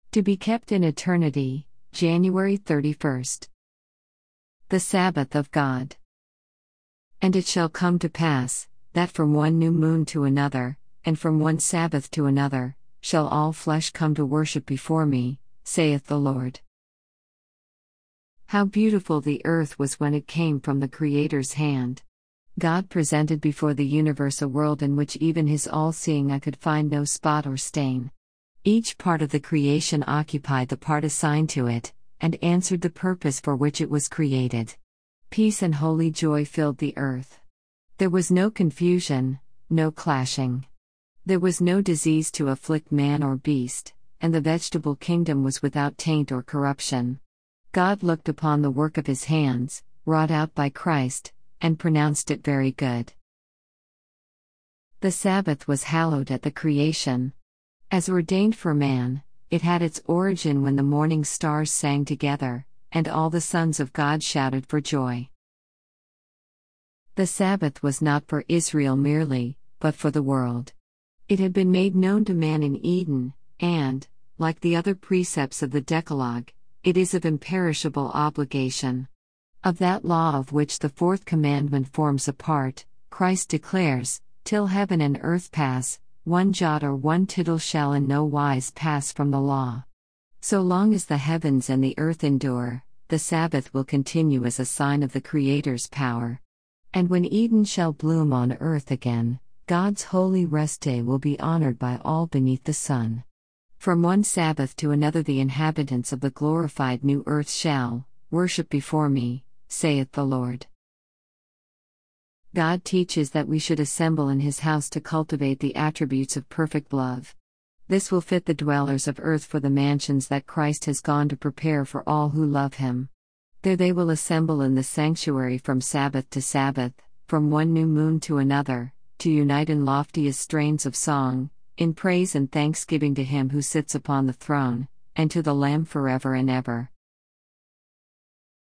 To be kept in eternity, January 31st. The Sabbath of God. And it shall come to pass, that from one new moon to another, and from one Sabbath to another, shall all flesh come to worship before me, saith the Lord. How beautiful the earth was when it came from the Creator's hand. God presented before the universe a world in which even His all-seeing eye could find no spot or stain. Each part of the creation occupied the part assigned to it, and answered the purpose for which it was created. Peace and holy joy filled the earth. There was no confusion, no clashing. There was no disease to afflict man or beast, and the vegetable kingdom was without taint or corruption. God looked upon the work of His hands, wrought out by Christ, and pronounced it very good. The Sabbath was hallowed at the creation. As ordained for man, it had its origin when the morning stars sang together, and all the sons of God shouted for joy. The Sabbath was not for Israel merely, but for the world. It had been made known to man in Eden, and, like the other precepts of the Decalogue, it is of imperishable obligation. Of that law of which the fourth commandment forms a part, Christ declares, "Till heaven and earth pass, one jot or one tittle shall in no wise pass from the law." So long as the heavens and the earth endure, the Sabbath will continue as a sign of the Creator's power. And when Eden shall bloom on earth again, God's holy rest day will be honored by all beneath the sun. From one Sabbath to another the inhabitants of the glorified new earth shall worship before me, saith the Lord. God teaches that we should assemble in His house to cultivate the attributes of perfect love. This will fit the dwellers of earth for the mansions that Christ has gone to prepare for all who love Him. There they will assemble in the sanctuary from Sabbath to Sabbath, from one new moon to another, to unite in loftiest strains of song, in praise and thanksgiving to Him who sits upon the throne, and to the Lamb forever and ever.